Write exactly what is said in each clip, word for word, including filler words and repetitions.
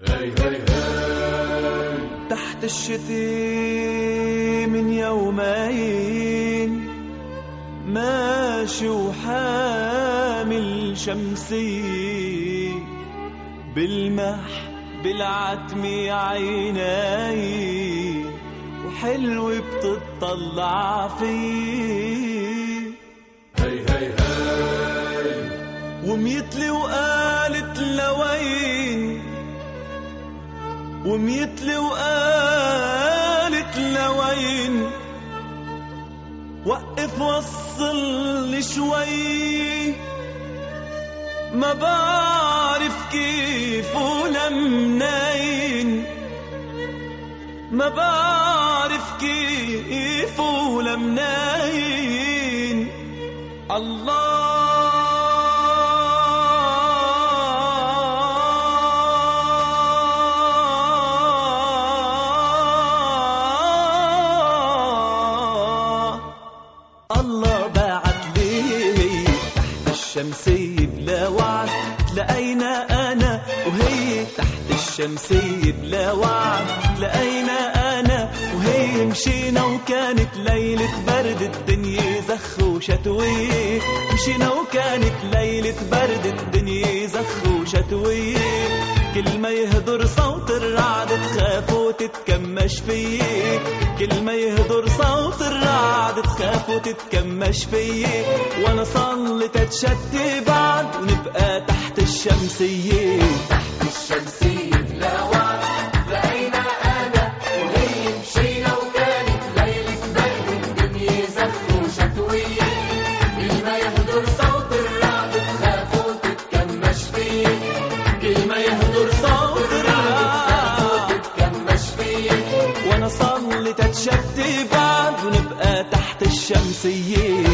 هي هي هي تحت الشتي من يومين ماشي وحامل شمسي بالمح بالعتمي عيناي وحلو بتطلع فيه. هي هي هي وميتلي وقالت لوين وميتلي وقالت لوين وقف وصلني شوي ما بعرف كيف ولا منين ما بعرف كيف ولا منين. الله الله بعت لي تحت الشمسية بلا وعد لقينا أنا وهي تحت الشمسية بلا وعد لقينا أنا وهي مشينا وكانت ليلة برد الدنيا زخ وشتوية مشينا وكانت ليلة برد الدنيا زخ وشتوية كل ما يهدر صوت الرعد تخاف وتتكمش فيه كل ما يهدر صوت الرعد تخاف وتتكمش فيه وانا صلت اتشتي بعد ونبقى تحت الشمسية تحت الشمسية بلا وعد لقينا أنا وهي مشينا وكانت ليلة برد الدنيا زخ وشتوية كل ما يهدر صوت الرعد تخاف وتتكمش فيه كل ما يهدر صوت الرعد وتتكمش فيه وانا صلت اتشتي بعد ونبقى تحت الشمسية.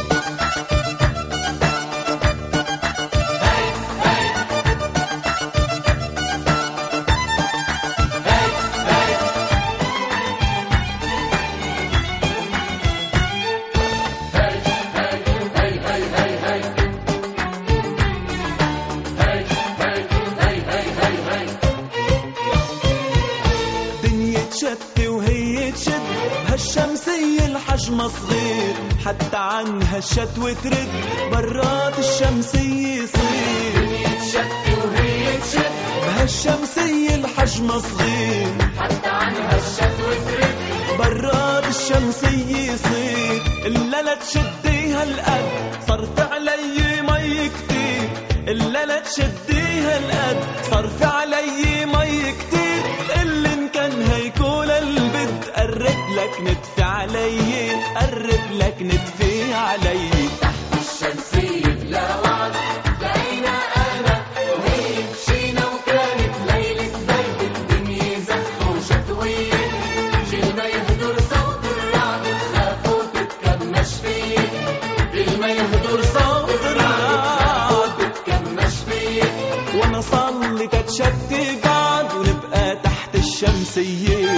تشتي وهي تشد هالشمسية الحجم صغير حتى عنها الشتوى ترد برات الشمسية يصير. تشتي وهي تشد هالشمسية الحجم صغير حتى عنها الشتوى ترد برات الشمسية يصير. إلا لا تشديها القد صرت علي مي كتير إلا لا تشديها القد صرف علي مي كتير اللي إن كان هيكون البد قرب لك ندفي علي قرب لك ندفي علي. تحت الشمسية بلا وعد لقينا أنا وهي مشينا وكانت ليلة برد الدنيا زخ وشتوية كل ما يهدر صوت الرعد تخاف وتتكمش فيه كل ما يهدر صوت الرعد وتتكمش فيه وانا صلت اتشتي بعد ونبقى تحت الشمسية.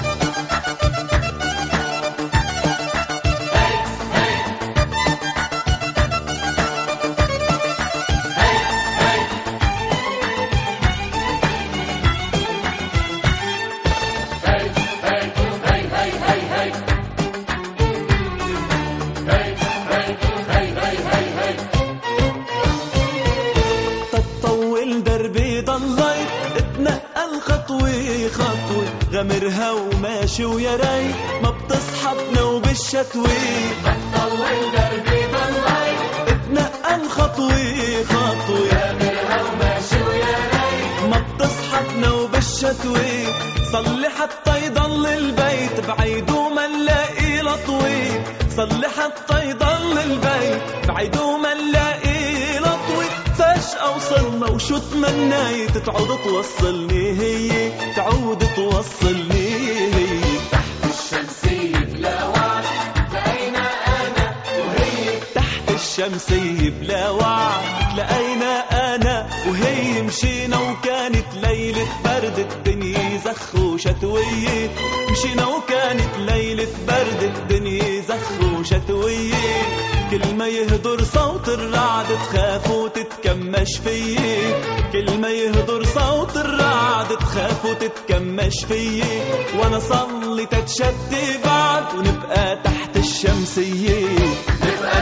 تطول دربي ضليت اتنقل خطوة خطوة غمرها وماشي ويا ريت ما بتصحبنا وبالشتوي. طول دربي ضليت اتنقل خطوة خطوة غمرها وماشي ويا ريت ما بتصحبنا وبالشتوي. صلي حتى يضل البيت بعيد وما نلاقي لطوي صلي حتى يضل البيت بعيد وما نلاقي لطوي. فجأة وصلنا وشو تمنيت تعود توصلني هي تعود توصلني هي. تحت الشمسية بلا وعد لقينا أنا وهي تحت الشمسية بلا وعد لقينا أنا وهي مشينا وكانت ليلة برد الدنيا زخ وشتوية مشينا وكانت ليلة برد الدنيا زخ وشتوية كل ما يهدر صوت الرعد تخاف وتتكمش فيه كل ما يهدر صوت الرعد تخاف وتتكمش فيي، وانا صلي تتشدي بعد ونبقى تحت الشمسية. نبقى